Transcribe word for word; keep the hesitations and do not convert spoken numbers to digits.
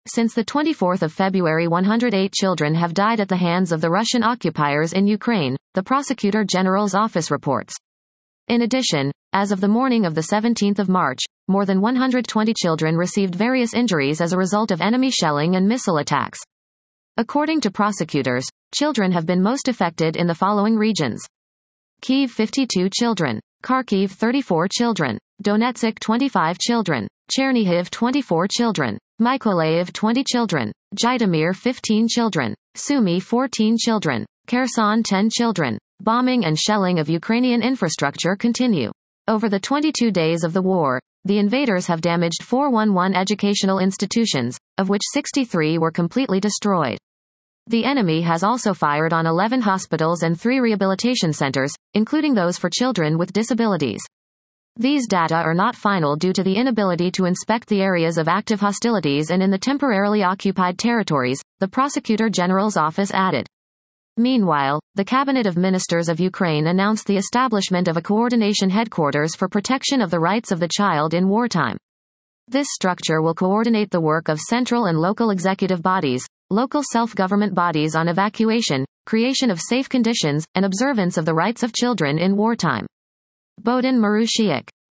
Since the twenty-fourth of February, one hundred eight children have died at the hands of the Russian occupiers in Ukraine, the Prosecutor General's office reports. In addition, as of the morning of the seventeenth of March, more than one hundred twenty children received various injuries as a result of enemy shelling and missile attacks. According to prosecutors, children have been most affected in the following regions: Kyiv fifty-two children, Kharkiv thirty-four children, Donetsk twenty-five children, Chernihiv twenty-four children, Mykolaiv twenty children, Zhytomyr fifteen children, Sumy fourteen children, Kherson ten children. Bombing and shelling of Ukrainian infrastructure continue. Over the twenty-two days of the war, the invaders have damaged four hundred eleven educational institutions, of which sixty-three were completely destroyed. The enemy has also fired on eleven hospitals and three rehabilitation centers, including those for children with disabilities. These data are not final due to the inability to inspect the areas of active hostilities and in the temporarily occupied territories, the Prosecutor General's office added. Meanwhile, the Cabinet of Ministers of Ukraine announced the establishment of a coordination headquarters for protection of the rights of the child in wartime. This structure will coordinate the work of central and local executive bodies, local self-government bodies on evacuation, creation of safe conditions, and observance of the rights of children in wartime. Bohdan Marushiuk.